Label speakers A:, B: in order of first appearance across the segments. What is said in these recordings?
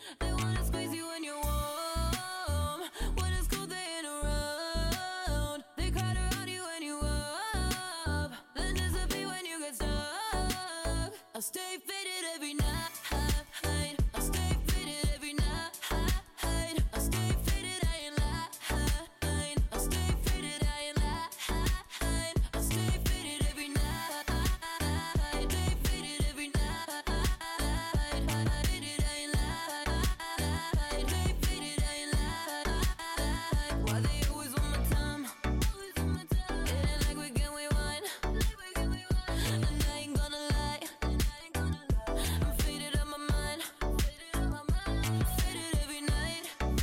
A: They wanna squeeze you when you're warm. When it's cold, they ain't around. They crowd around you when you up, then disappear when you get stuck. I stay faded every night. I stay faded every night. I stay faded, I ain't lying. I stay faded, I ain't lying. I stay faded every night. Stay faded every night. Faded, I ain't lying. Stay faded, I ain't lying. Why they always want my time? It ain't like we can rewind. And I ain't gonna lie, I'm faded out my mind. Faded every night.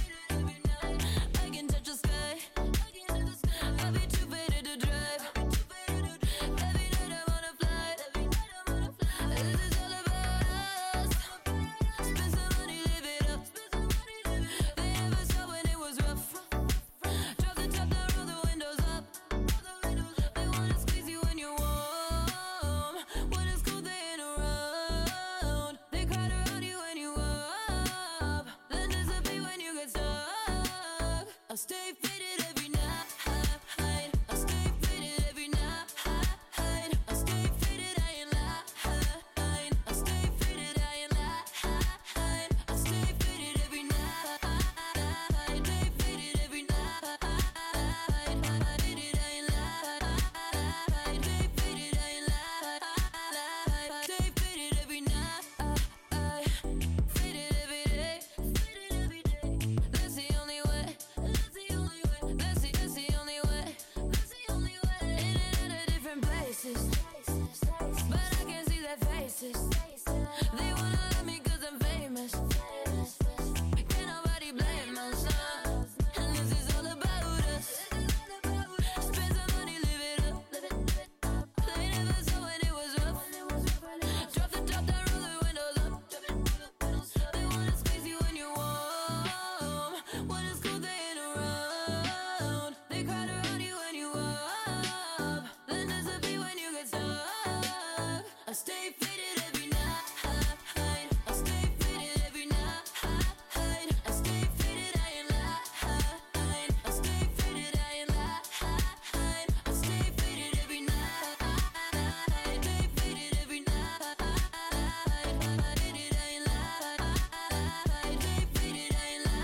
A: I can touch the sky. I be too faded to drive. Every night I'm on a flight. This is all about us. Spend some money, live it up. They never saw when it was rough. Drop the top down, roll the windows up. They wanna squeeze you when you're warm. When it's cold, they ain't around. They crowd around you when you up, then disappear when you get stuck. I stay faded every night. I stay faded every night. I stay faded, I ain't lying. I stay faded, I ain't lying. I stay faded every night. Stay faded every night. Faded, I ain't lying. Stay faded, I ain't lying. Stay faded every night. Faded every day. That's the only way. That's the only way. In and out of different places, but I can see their faces. They wanna love me 'cause I'm famous. Can't nobody blame us, and this is all about us. Spend some money, live it up. They never saw when it was rough. Drop the top down, roll the windows up. They wanna squeeze you when you're warm. When it's cold, they ain't around. They crowd around you when you up, then disappear when you get stuck. I stay faded every night. I stay faded every night. I stay faded, I ain't lying. I stay faded, I ain't lying. I stay faded every night. Stay faded every night. Faded, I ain't lying. Stay faded, I ain't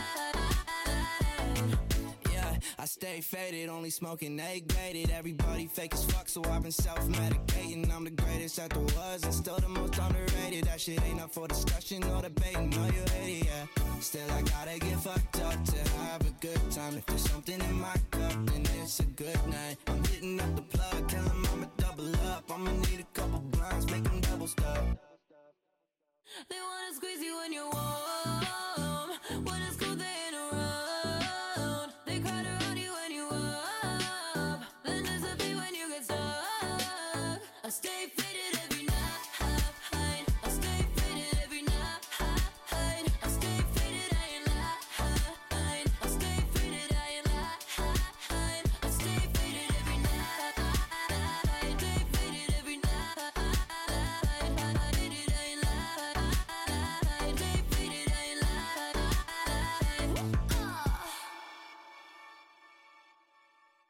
A: lying.
B: Yeah, I stay faded, only smoking egg-gated. Everybody fake as fuck, so I've been self-medicating. I'm the greatest that there was, and still the most underrated. That shit ain't up for discussion or debating. No, you hate it, yeah. Still, I gotta get fucked up to have a good time. If there's something in my cup, then it's a good night. I'm hitting up the plug, tell him I'ma double up. I'ma need a couple blinds, make them double stuff.
A: They wanna squeeze you when you're warm. When it's cold, they